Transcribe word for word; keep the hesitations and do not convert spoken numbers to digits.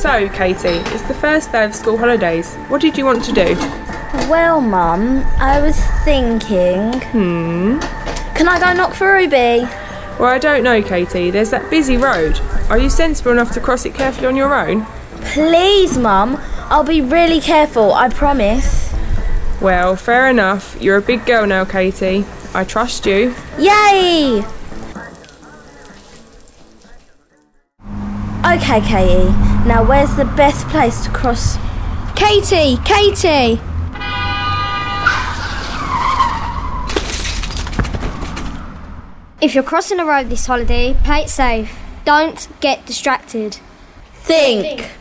So, Katie, it's the first day of school holidays. What did you want to do? Well, Mum, I was thinking... Hmm? Can I go knock for Ruby? Well, I don't know, Katie. There's that busy road. Are you sensible enough to cross it carefully on your own? Please, Mum. I'll be really careful, I promise. Well, fair enough. You're a big girl now, Katie. I trust you. Yay! Okay, Katie. Now where's the best place to cross? Katie! Katie! If you're crossing the road this holiday, play it safe. Don't get distracted. Think.